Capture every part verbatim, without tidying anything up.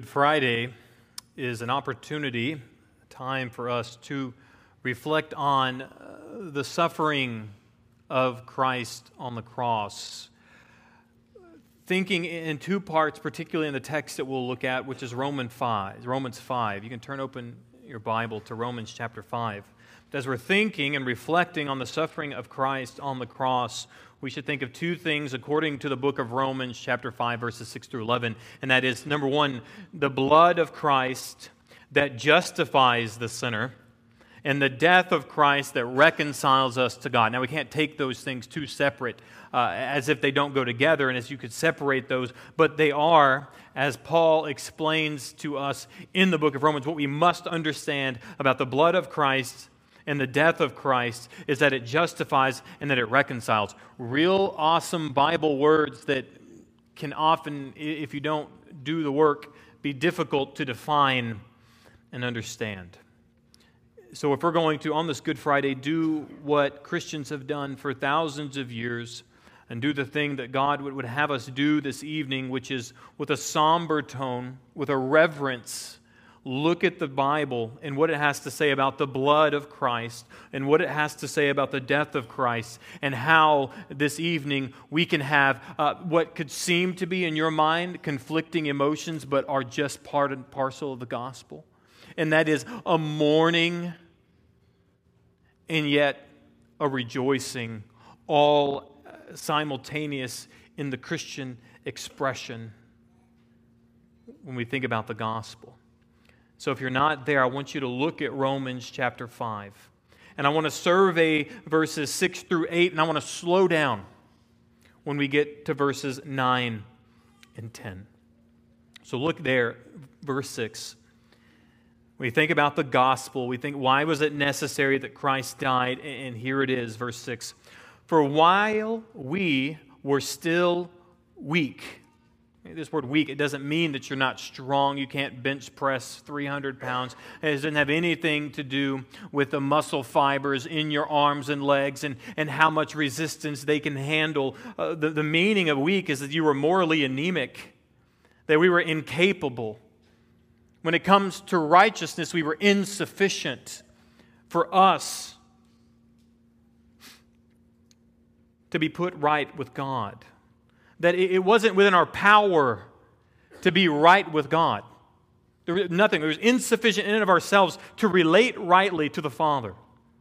Good Friday is an opportunity, a time for us to reflect on uh, the suffering of Christ on the cross. Thinking in two parts, particularly in the text that we'll look at, which is Romans five. Romans five. You can turn open your Bible to Romans chapter five. But as we're thinking and reflecting on the suffering of Christ on the cross, we should think of two things according to the book of Romans chapter five, verses six through eleven. And that is, number one, the blood of Christ that justifies the sinner, and the death of Christ that reconciles us to God. Now, we can't take those things two separate, uh, as if they don't go together, and as you could separate those, but they are, as Paul explains to us in the book of Romans. What we must understand about the blood of Christ and the death of Christ is that it justifies and that it reconciles. Real awesome Bible words that can often, if you don't do the work, be difficult to define and understand. So if we're going to, on this Good Friday, do what Christians have done for thousands of years and do the thing that God would have us do this evening, which is with a somber tone, with a reverence, look at the Bible and what it has to say about the blood of Christ and what it has to say about the death of Christ, and how this evening we can have uh, what could seem to be in your mind conflicting emotions but are just part and parcel of the gospel. And that is a mourning and yet a rejoicing, all simultaneous in the Christian expression when we think about the gospel. So if you're not there, I want you to look at Romans chapter five. And I want to survey verses six through eight, and I want to slow down when we get to verses nine and ten. So look there, verse six. We think about the gospel. We think, why was it necessary that Christ died? And here it is, verse six. For while we were still weak. This word weak, it doesn't mean that you're not strong. You can't bench press three hundred pounds. It doesn't have anything to do with the muscle fibers in your arms and legs and, and how much resistance they can handle. Uh, the, the meaning of weak is that you were morally anemic, that we were incapable. When it comes to righteousness, we were insufficient for us to be put right with God. That it wasn't within our power to be right with God. There was nothing. It was insufficient in and of ourselves to relate rightly to the Father.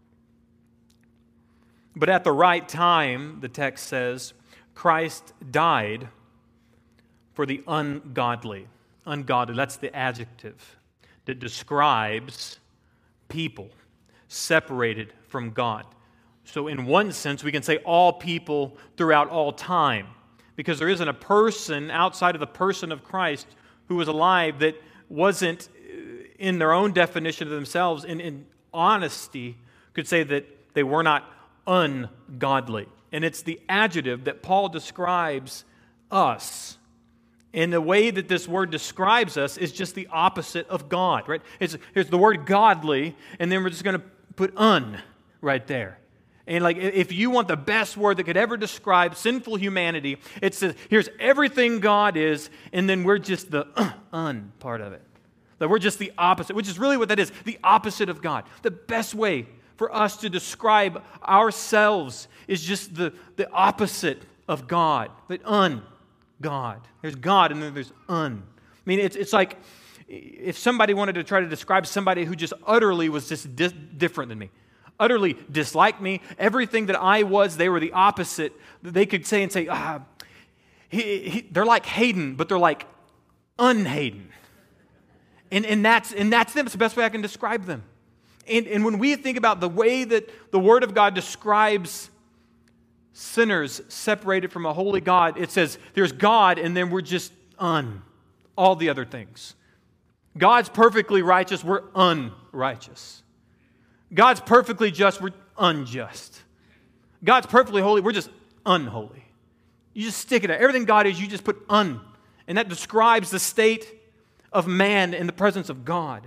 But at the right time, the text says, Christ died for the ungodly. Ungodly, that's the adjective that describes people separated from God. So in one sense, we can say all people throughout all time, because there isn't a person outside of the person of Christ who was alive that wasn't, in their own definition of themselves, in, in honesty, could say that they were not ungodly. And it's the adjective that Paul describes us. And the way that this word describes us is just the opposite of God, right? It's, here's the word godly, and then we're just going to put un right there. And like, if you want the best word that could ever describe sinful humanity, it says, here's everything God is, and then we're just the uh, un part of it. That we're just the opposite, which is really what that is, the opposite of God. The best way for us to describe ourselves is just the, the opposite of God, but un God. There's God and then there's un. I mean, it's it's like if somebody wanted to try to describe somebody who just utterly was just di- different than me, utterly disliked me, everything that I was, they were the opposite. They could say and say, ah, he, he, they're like Hayden, but they're like un-Hayden. And, and, that's, and that's them. It's the best way I can describe them. And, and when we think about the way that the Word of God describes sinners separated from a holy God, it says there's God and then we're just un, all the other things. God's perfectly righteous, we're unrighteous. God's perfectly just, we're unjust. God's perfectly holy, we're just unholy. You just stick it out. Everything God is, you just put un. And that describes the state of man in the presence of God.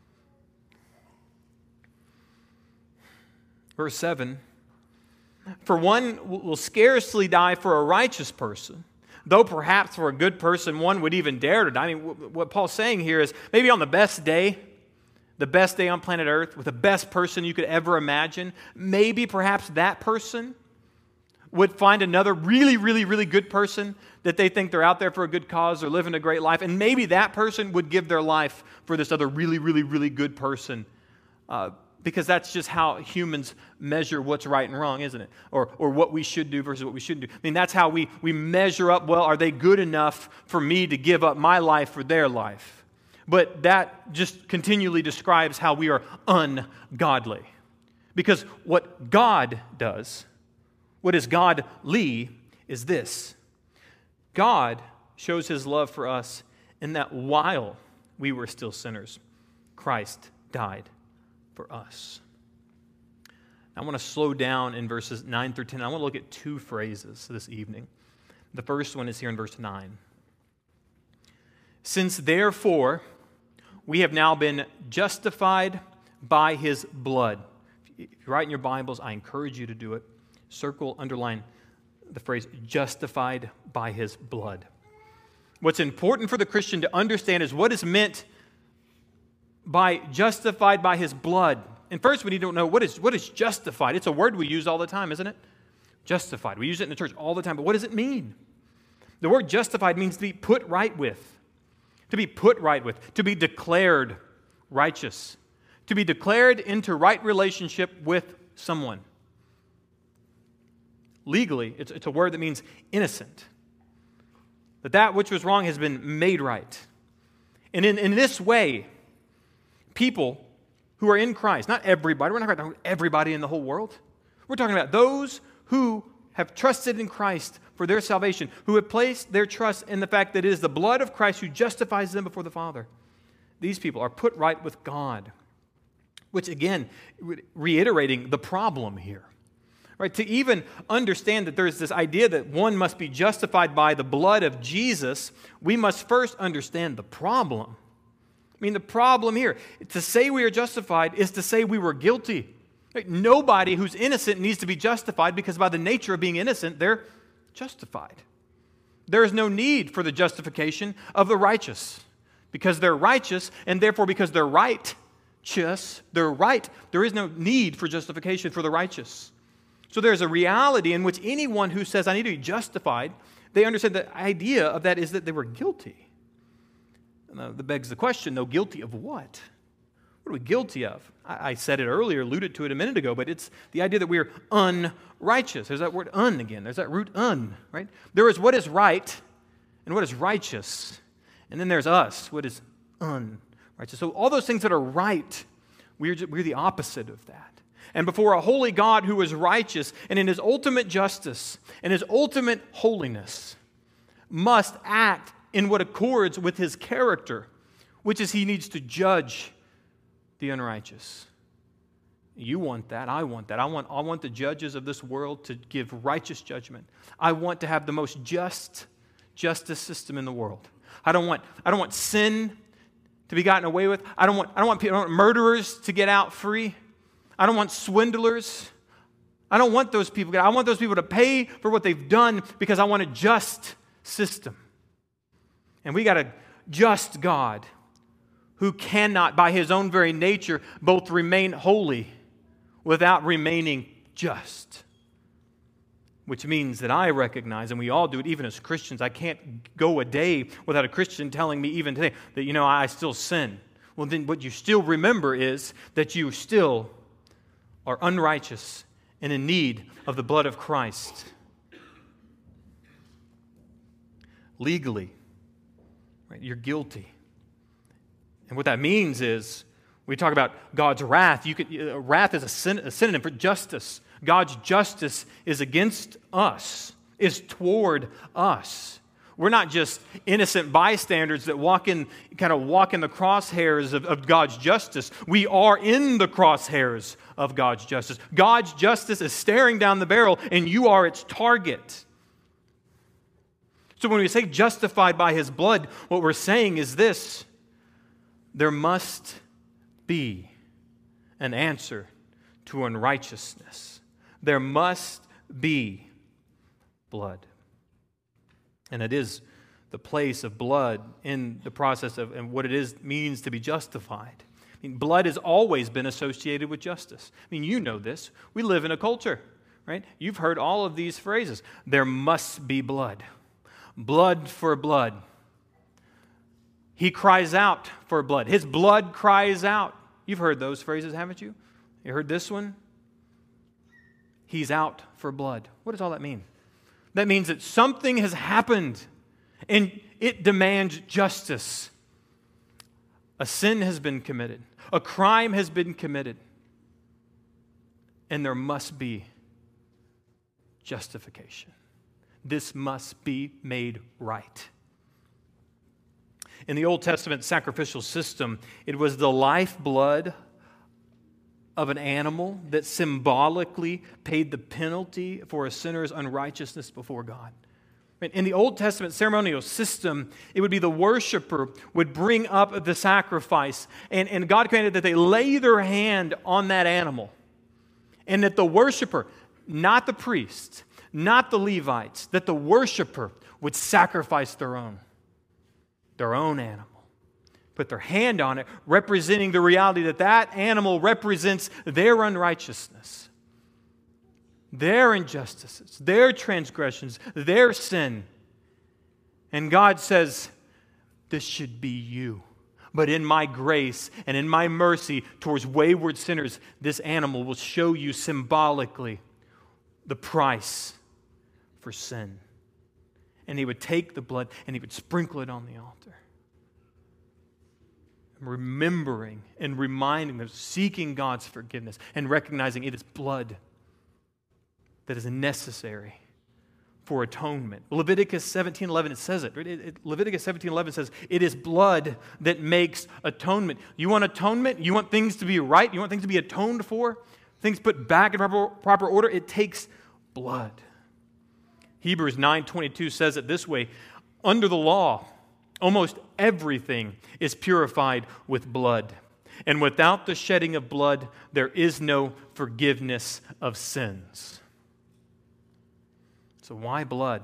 Verse seven, for one will scarcely die for a righteous person, though perhaps for a good person one would even dare to die. I mean, what Paul's saying here is maybe on the best day, the best day on planet Earth, with the best person you could ever imagine, maybe perhaps that person would find another really, really, really good person that they think they're out there for a good cause or living a great life, and maybe that person would give their life for this other really, really, really good person, uh, because that's just how humans measure what's right and wrong, isn't it? Or or what we should do versus what we shouldn't do. I mean, that's how we, we measure up, well, are they good enough for me to give up my life for their life? But that just continually describes how we are ungodly. Because what God does, what is godly, is this. God shows His love for us in that while we were still sinners, Christ died for us. I want to slow down in verses nine through ten. I want to look at two phrases this evening. The first one is here in verse nine. Since therefore we have now been justified by His blood. If you write in your Bibles, I encourage you to do it. Circle, underline the phrase, justified by His blood. What's important for the Christian to understand is what is meant by justified by His blood. And first, we need to know what is, what is justified. It's a word we use all the time, isn't it? Justified. We use it in the church all the time, but what does it mean? The word justified means to be put right with. To be put right with. To be declared righteous. To be declared into right relationship with someone. Legally, it's, it's a word that means innocent. That that which was wrong has been made right. And in, in this way, people who are in Christ, not everybody, we're not talking about everybody in the whole world. We're talking about those who have trusted in Christ for their salvation, who have placed their trust in the fact that it is the blood of Christ who justifies them before the Father. These people are put right with God, which again, reiterating the problem here. Right, to even understand that there's this idea that one must be justified by the blood of Jesus, we must first understand the problem. I mean, the problem here, to say we are justified is to say we were guilty. Right? Nobody who's innocent needs to be justified because by the nature of being innocent, they're justified. There is no need for the justification of the righteous because they're righteous, and therefore because they're righteous, they're right, there is no need for justification for the righteous. So there's a reality in which anyone who says, I need to be justified, they understand the idea of that is that they were guilty. Now, that begs the question, though, guilty of what? What are we guilty of? I, I said it earlier, alluded to it a minute ago, but it's the idea that we are unrighteous. There's that word un again. There's that root un, right? There is what is right and what is righteous. And then there's us, what is unrighteous. So all those things that are right, we're, we're the opposite of that. And before a holy God who is righteous and in His ultimate justice and His ultimate holiness must act in what accords with His character, which is He needs to judge the unrighteous. You want that. I want that. I want, I want the judges of this world to give righteous judgment. I want to have the most just justice system in the world. I don't want, I don't want sin to be gotten away with. I don't want, I don't want, people, I don't want murderers to get out free. I don't want swindlers. I don't want those people. I want those people to pay for what they've done because I want a just system. And we got a just God who cannot, by His own very nature, both remain holy without remaining just. Which means that I recognize, and we all do it even as Christians, I can't go a day without a Christian telling me even today that, you know, I still sin. Well, then what you still remember is that you still are unrighteous and in need of the blood of Christ. Legally, right, you're guilty. And what that means is, we talk about God's wrath. You could, uh, wrath is a, syn- a synonym for justice. God's justice is against us, is toward us. We're not just innocent bystanders that walk in, kind of walk in the crosshairs of, of God's justice. We are in the crosshairs of God's justice. God's justice is staring down the barrel, and you are its target. So when we say justified by His blood, what we're saying is this: there must be an answer to unrighteousness. There must be blood. And it is the place of blood in the process of and what it is means to be justified. I mean, blood has always been associated with justice. I mean, you know this. We live in a culture, right? You've heard all of these phrases. There must be blood. Blood for blood. He cries out for blood. His blood cries out. You've heard those phrases, haven't you? You heard this one? He's out for blood. What does all that mean? That means that something has happened and it demands justice. A sin has been committed. A crime has been committed. And there must be justification. This must be made right. In the Old Testament sacrificial system, it was the lifeblood of an animal that symbolically paid the penalty for a sinner's unrighteousness before God. In the Old Testament ceremonial system, it would be the worshiper would bring up the sacrifice, and, and God commanded that they lay their hand on that animal, and that the worshiper, not the priest, not the Levites, that the worshiper would sacrifice their own, their own animal. Put their hand on it, representing the reality that that animal represents their unrighteousness, their injustices, their transgressions, their sin. And God says, this should be you. But in my grace and in my mercy towards wayward sinners, this animal will show you symbolically the price for sin. And he would take the blood and he would sprinkle it on the altar. Remembering and reminding them, seeking God's forgiveness and recognizing it is blood that is necessary for atonement. Leviticus seventeen eleven, it says it. It, it. Leviticus seventeen eleven says, it is blood that makes atonement. You want atonement? You want things to be right? You want things to be atoned for? Things put back in proper, proper order? It takes blood. Hebrews nine twenty-two says it this way, under the law, almost everything is purified with blood. And without the shedding of blood, there is no forgiveness of sins. So why blood?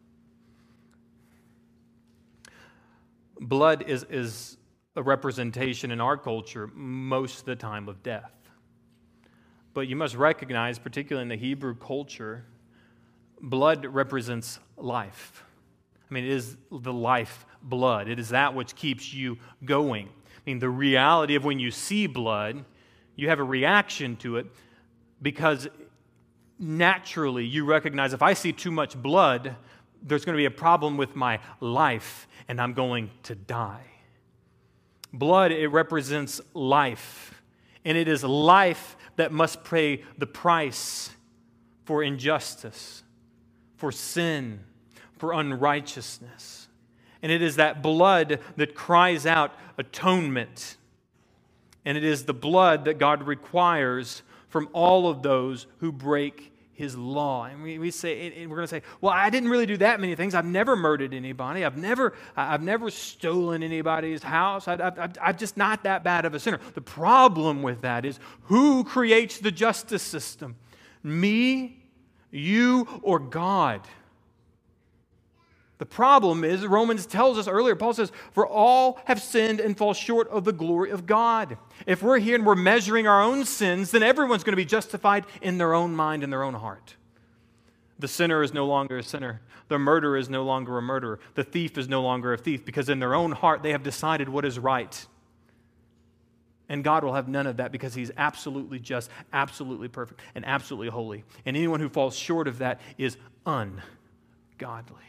Blood is, is a representation in our culture most of the time of death. But you must recognize, particularly in the Hebrew culture, blood represents life. I mean, it is the life blood. It is that which keeps you going. I mean, the reality of when you see blood, you have a reaction to it because naturally you recognize if I see too much blood, there's going to be a problem with my life and I'm going to die. Blood, it represents life. And it is life that must pay the price for injustice, for sin, for unrighteousness. And it is that blood that cries out atonement. And it is the blood that God requires from all of those who break His law. And we, we say, and we're going to say, well, I didn't really do that many things. I've never murdered anybody. I've never, I've never stolen anybody's house. I, I, I'm just not that bad of a sinner. The problem with that is, who creates the justice system? Me, you, or God? The problem is, Romans tells us earlier, Paul says, for all have sinned and fall short of the glory of God. If we're here and we're measuring our own sins, then everyone's going to be justified in their own mind and their own heart. The sinner is no longer a sinner. The murderer is no longer a murderer. The thief is no longer a thief, because in their own heart they have decided what is right. And God will have none of that, because He's absolutely just, absolutely perfect, and absolutely holy. And anyone who falls short of that is ungodly.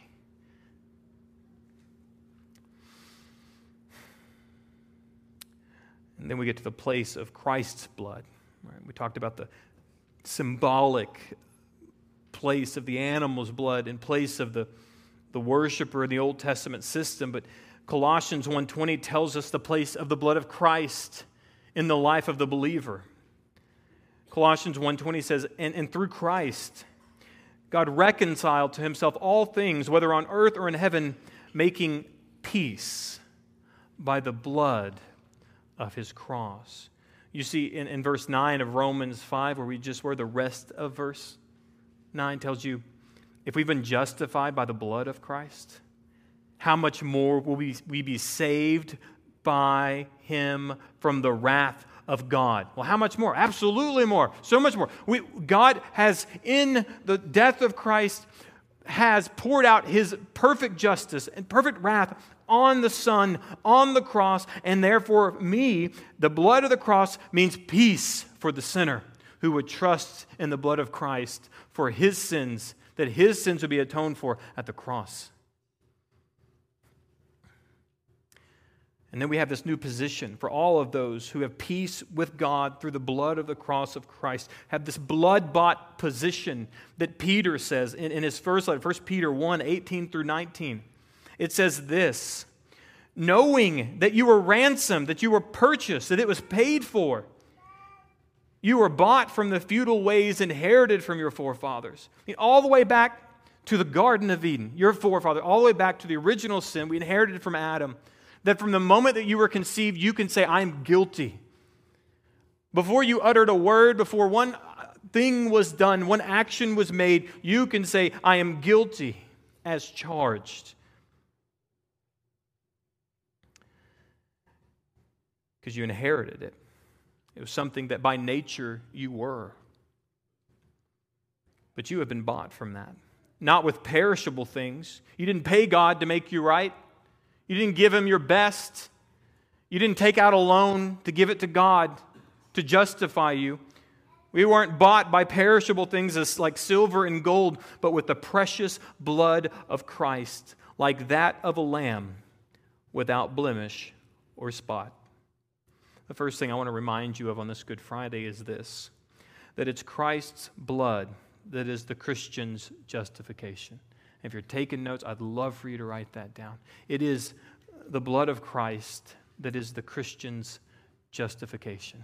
And then we get to the place of Christ's blood. Right? We talked about the symbolic place of the animal's blood in place of the, the worshiper in the Old Testament system. But Colossians one twenty tells us the place of the blood of Christ in the life of the believer. Colossians one twenty says, and, and through Christ, God reconciled to Himself all things, whether on earth or in heaven, making peace by the blood of His cross. You see, in, in verse nine of Romans five, where we just were, the rest of verse nine tells you if we've been justified by the blood of Christ, how much more will we, we be saved by Him from the wrath of God? Well, how much more? Absolutely more. So much more. We, God has, in the death of Christ, has poured out His perfect justice and perfect wrath on the Son, on the cross, and therefore me, the blood of the cross means peace for the sinner who would trust in the blood of Christ for his sins, that his sins would be atoned for at the cross. And then we have this new position for all of those who have peace with God through the blood of the cross of Christ, have this blood-bought position that Peter says in, in his first letter, First Peter one, eighteen through nineteen. It says this, knowing that you were ransomed, that you were purchased, that it was paid for. You were bought from the futile ways inherited from your forefathers. I mean, all the way back to the Garden of Eden, your forefather, all the way back to the original sin we inherited from Adam, that from the moment that you were conceived, you can say, I'm guilty. Before you uttered a word, before one thing was done, one action was made, you can say, I am guilty as charged. Because you inherited it. It was something that by nature you were. But you have been bought from that. Not with perishable things. You didn't pay God to make you right. You didn't give Him your best. You didn't take out a loan to give it to God to justify you. We weren't bought by perishable things as like silver and gold, but with the precious blood of Christ, like that of a lamb without blemish or spot. The first thing I want to remind you of on this Good Friday is this, that it's Christ's blood that is the Christian's justification. If you're taking notes, I'd love for you to write that down. It is the blood of Christ that is the Christian's justification.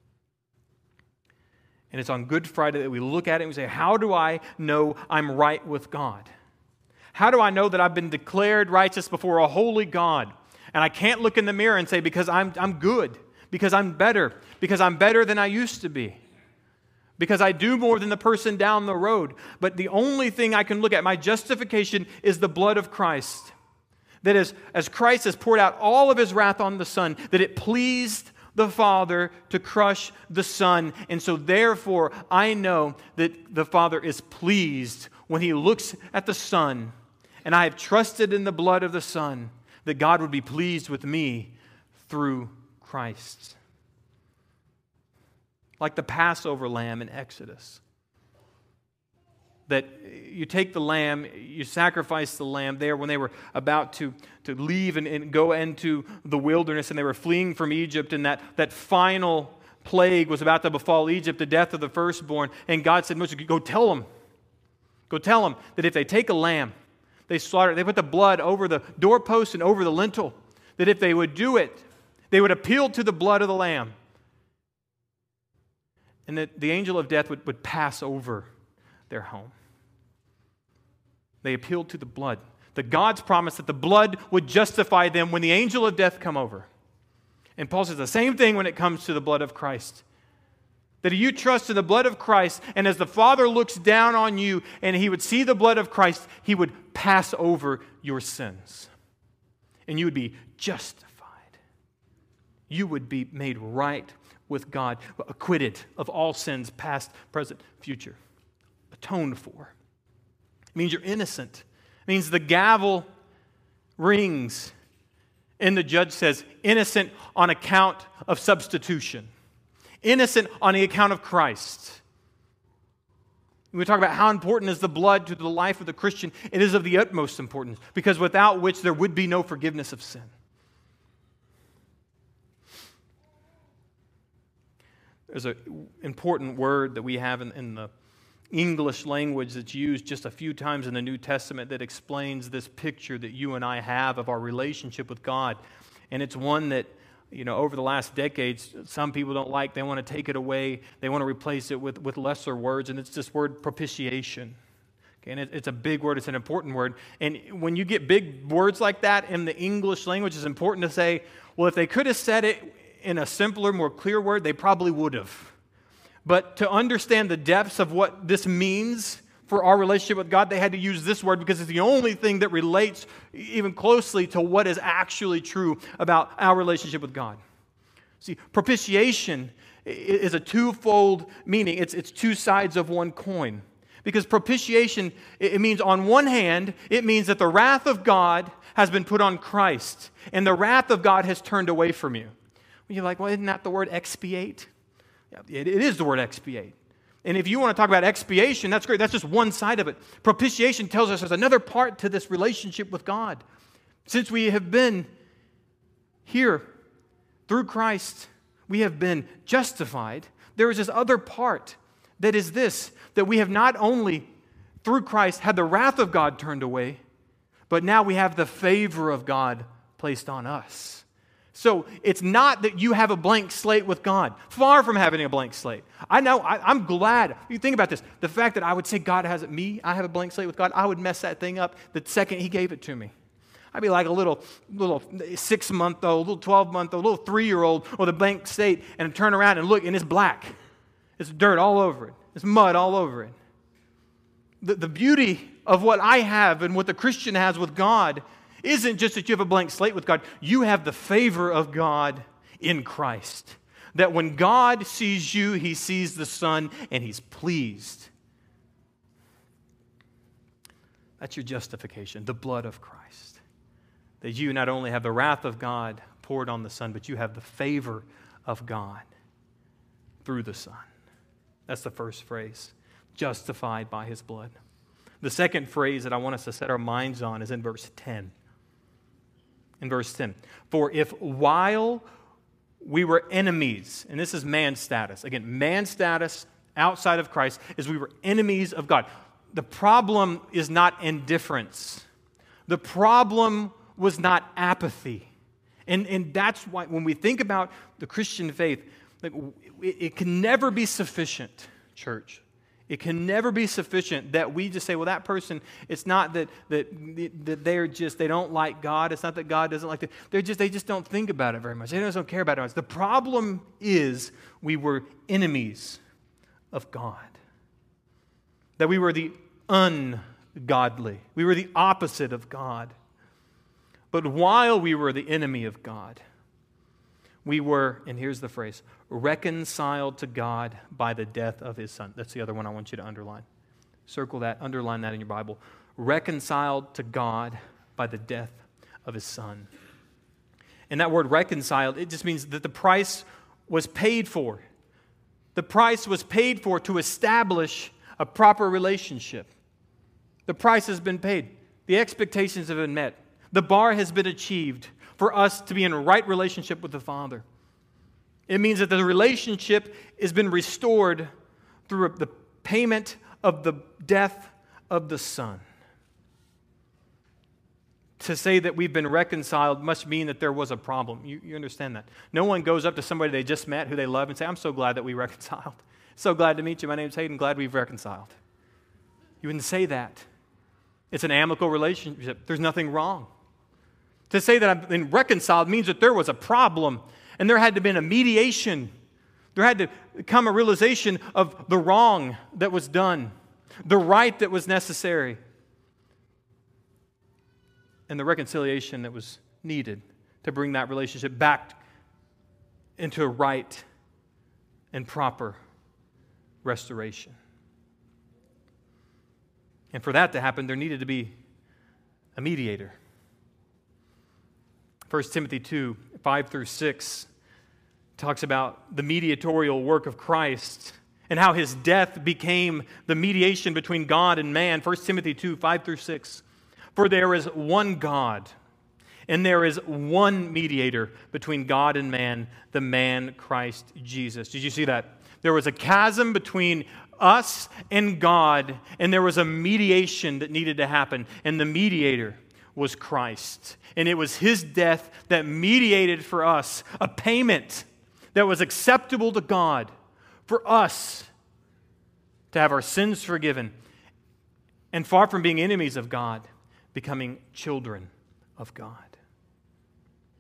And it's on Good Friday that we look at it and we say, how do I know I'm right with God? How do I know that I've been declared righteous before a holy God? And I can't look in the mirror and say, because I'm, I'm good. Because I'm better, because I'm better than I used to be, because I do more than the person down the road. But the only thing I can look at, my justification, is the blood of Christ. That is, as Christ has poured out all of His wrath on the Son, that it pleased the Father to crush the Son. And so therefore, I know that the Father is pleased when He looks at the Son, and I have trusted in the blood of the Son, that God would be pleased with me through Christ. Like the Passover lamb in Exodus. That you take the lamb, you sacrifice the lamb there when they were about to, to leave and, and go into the wilderness and they were fleeing from Egypt, and that, that final plague was about to befall Egypt, the death of the firstborn. And God said, Moses, go tell them. Go tell them that if they take a lamb, they slaughter it, they put the blood over the doorpost and over the lintel, that if they would do it, they would appeal to the blood of the lamb. And that the angel of death would, would pass over their home. They appealed to the blood. The God's promise that the blood would justify them when the angel of death come over. And Paul says the same thing when it comes to the blood of Christ. That you trust in the blood of Christ, and as the Father looks down on you and He would see the blood of Christ, He would pass over your sins. And you would be justified. You would be made right with God, acquitted of all sins, past, present, future, atoned for. It means you're innocent. It means the gavel rings and the judge says, innocent on account of substitution. Innocent on the account of Christ. When we talk about how important is the blood to the life of the Christian, it is of the utmost importance, because without which there would be no forgiveness of sin. There's an important word that we have in, in the English language that's used just a few times in the New Testament that explains this picture that you and I have of our relationship with God. And it's one that, you know, over the last decades, some people don't like. They want to take it away. They want to replace it with, with lesser words, and it's this word propitiation. Okay, and it, it's a big word. It's an important word. And when you get big words like that in the English language, it's important to say, well, if they could have said it in a simpler, more clear word, they probably would have. But to understand the depths of what this means, for our relationship with God, they had to use this word because it's the only thing that relates even closely to what is actually true about our relationship with God. See, propitiation is a twofold meaning. It's, it's two sides of one coin. Because propitiation, it means on one hand, it means that the wrath of God has been put on Christ, and the wrath of God has turned away from you. You're like, well, isn't that the word expiate? Yeah, it, it is the word expiate. And if you want to talk about expiation, that's great. That's just one side of it. Propitiation tells us there's another part to this relationship with God. Since we have been here through Christ, we have been justified. There is this other part that is this, that we have not only, through Christ, had the wrath of God turned away, but now we have the favor of God placed on us. So it's not that you have a blank slate with God. Far from having a blank slate. I know, I, I'm glad. You think about this. The fact that I would say God has it, me, I have a blank slate with God, I would mess that thing up the second He gave it to me. I'd be like a little little six-month-old, little twelve-month-old, little three-year-old with a blank slate and turn around and look, and it's black. It's dirt all over it. It's mud all over it. The, the beauty of what I have and what the Christian has with God isn't just that you have a blank slate with God. You have the favor of God in Christ. That when God sees you, He sees the Son, and He's pleased. That's your justification, the blood of Christ. That you not only have the wrath of God poured on the Son, but you have the favor of God through the Son. That's the first phrase, justified by His blood. The second phrase that I want us to set our minds on is in verse ten. In verse ten, for if while we were enemies, and this is man's status. Again, man's status outside of Christ is we were enemies of God. The problem is not indifference. The problem was not apathy. And, and that's why when we think about the Christian faith, like, it, it can never be sufficient, church. It can never be sufficient that we just say, well, that person, it's not that that, that they're just, they don't like God. It's not that God doesn't like them. They're just, they just don't think about it very much. They just don't care about it much. The problem is we were enemies of God. That we were the ungodly. We were the opposite of God. But while we were the enemy of God, we were, and here's the phrase, reconciled to God by the death of His Son. That's the other one I want you to underline. Circle that, underline that in your Bible. Reconciled to God by the death of His Son. And that word reconciled, it just means that the price was paid for. The price was paid for to establish a proper relationship. The price has been paid. The expectations have been met. The bar has been achieved for us to be in right relationship with the Father. It means that the relationship has been restored through the payment of the death of the Son. To say that we've been reconciled must mean that there was a problem. You, you understand that. No one goes up to somebody they just met who they love and say, I'm so glad that we reconciled. So glad to meet you. My name's Hayden. Glad we've reconciled. You wouldn't say that. It's an amicable relationship. There's nothing wrong. To say that I've been reconciled means that there was a problem and there had to have been a mediation. There had to come a realization of the wrong that was done, the right that was necessary, and the reconciliation that was needed to bring that relationship back into a right and proper restoration. And for that to happen, there needed to be a mediator. First Timothy two, five through six talks about the mediatorial work of Christ and how His death became the mediation between God and man. First Timothy two, five through six. For there is one God, and there is one mediator between God and man, the man Christ Jesus. Did you see that? There was a chasm between us and God, and there was a mediation that needed to happen, and the mediator was Christ. And it was His death that mediated for us a payment that was acceptable to God for us to have our sins forgiven, and far from being enemies of God, becoming children of God.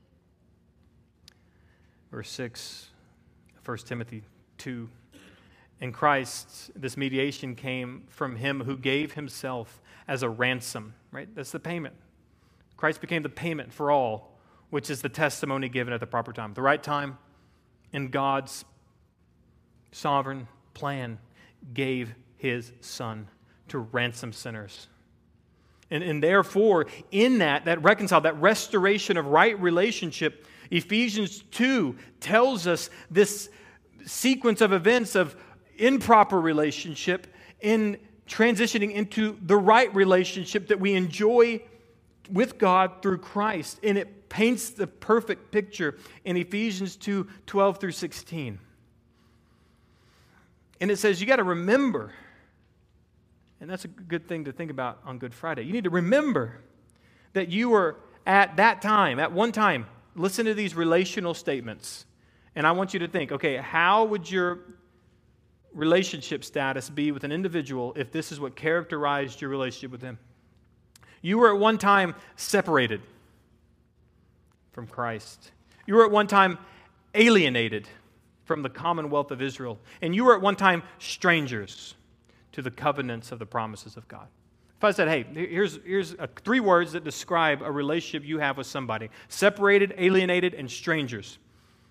Verse six, First Timothy two. In Christ, this mediation came from him who gave himself as a ransom, right? That's the payment. Christ became the payment for all, which is the testimony given at the proper time. The right time, in God's sovereign plan, gave his Son to ransom sinners. And, and therefore, in that, that reconcile, that restoration of right relationship, Ephesians two tells us this sequence of events of improper relationship in transitioning into the right relationship that we enjoy with God through Christ. And it paints the perfect picture in Ephesians two, twelve through sixteen. And it says, you got to remember, and that's a good thing to think about on Good Friday. You need to remember that you were at that time, at one time, listen to these relational statements. And I want you to think, okay, how would your relationship status be with an individual if this is what characterized your relationship with him? You were at one time separated from Christ. You were at one time alienated from the commonwealth of Israel. And you were at one time strangers to the covenants of the promises of God. If I said, hey, here's, here's a, three words that describe a relationship you have with somebody: separated, alienated, and strangers.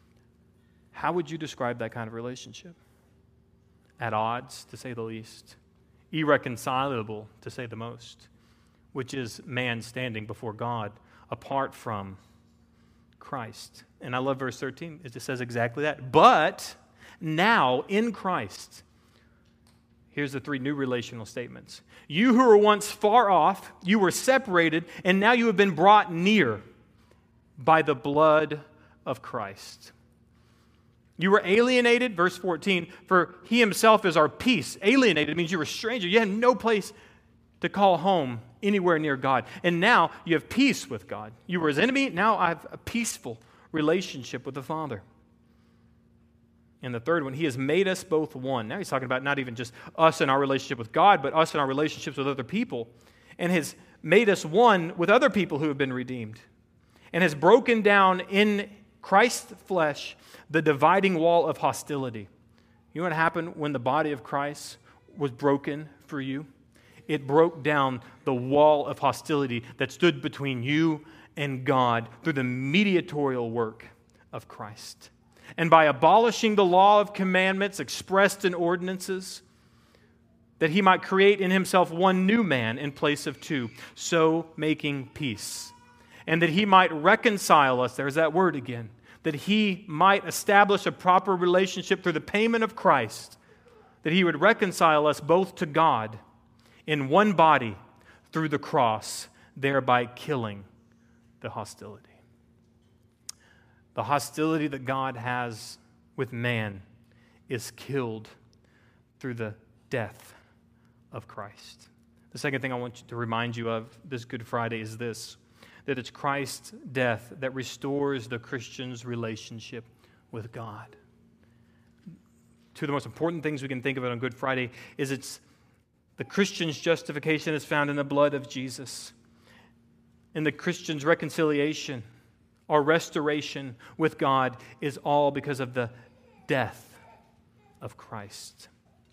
How would you describe that kind of relationship? At odds, to say the least. Irreconcilable, to say the most. Which is man standing before God apart from Christ. And I love verse thirteen. It just says exactly that. But now in Christ, here's the three new relational statements. You who were once far off, you were separated, and now you have been brought near by the blood of Christ. You were alienated, verse fourteen, for he himself is our peace. Alienated means you were a stranger. You had no place to call home anywhere near God. And now you have peace with God. You were his enemy, now I have a peaceful relationship with the Father. And the third one, he has made us both one. Now he's talking about not even just us and our relationship with God, but us and our relationships with other people. And has made us one with other people who have been redeemed. And has broken down in Christ's flesh the dividing wall of hostility. You know what happened when the body of Christ was broken for you? It broke down the wall of hostility that stood between you and God through the mediatorial work of Christ. And by abolishing the law of commandments expressed in ordinances, that he might create in himself one new man in place of two, so making peace. And that he might reconcile us, there's that word again, that he might establish a proper relationship through the payment of Christ, that he would reconcile us both to God in one body through the cross, thereby killing the hostility. The hostility that God has with man is killed through the death of Christ. The second thing I want to remind you of this Good Friday is this, that it's Christ's death that restores the Christian's relationship with God. Two of the most important things we can think of it on Good Friday is it's the Christian's justification is found in the blood of Jesus. And the Christian's reconciliation or restoration with God is all because of the death of Christ.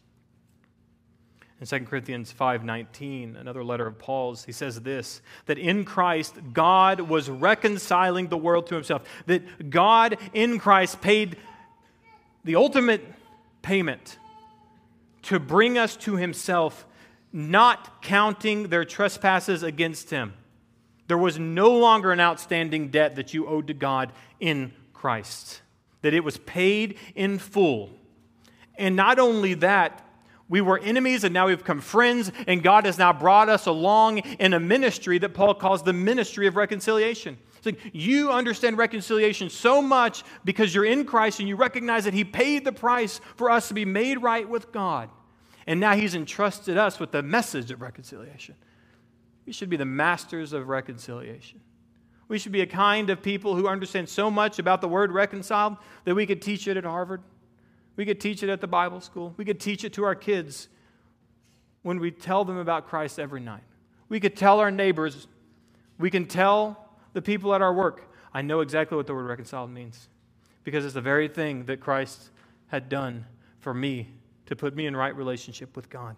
In Second Corinthians five nineteen, another letter of Paul's, he says this, that in Christ God was reconciling the world to himself. That God in Christ paid the ultimate payment to bring us to himself, not counting their trespasses against him. There was no longer an outstanding debt that you owed to God in Christ. That it was paid in full. And not only that, we were enemies and now we've become friends, and God has now brought us along in a ministry that Paul calls the ministry of reconciliation. It's like you understand reconciliation so much because you're in Christ and you recognize that he paid the price for us to be made right with God. And now he's entrusted us with the message of reconciliation. We should be the masters of reconciliation. We should be a kind of people who understand so much about the word reconciled that we could teach it at Harvard. We could teach it at the Bible school. We could teach it to our kids when we tell them about Christ every night. We could tell our neighbors. We can tell the people at our work, I know exactly what the word reconciled means because it's the very thing that Christ had done for me to put me in right relationship with God.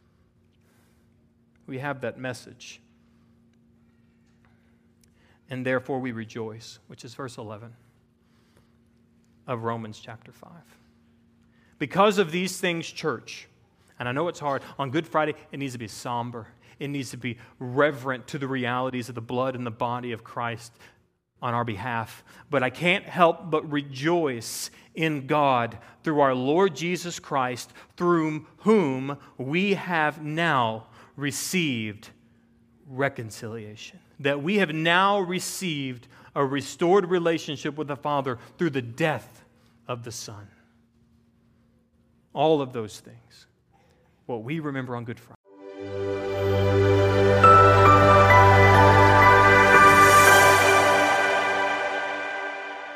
We have that message. And therefore we rejoice, which is verse eleven of Romans chapter five. Because of these things, church, and I know it's hard, on Good Friday it needs to be somber. It needs to be reverent to the realities of the blood and the body of Christ on our behalf. But I can't help but rejoice in God through our Lord Jesus Christ, through whom we have now received reconciliation. That we have now received a restored relationship with the Father through the death of the Son. All of those things, what we remember on Good Friday.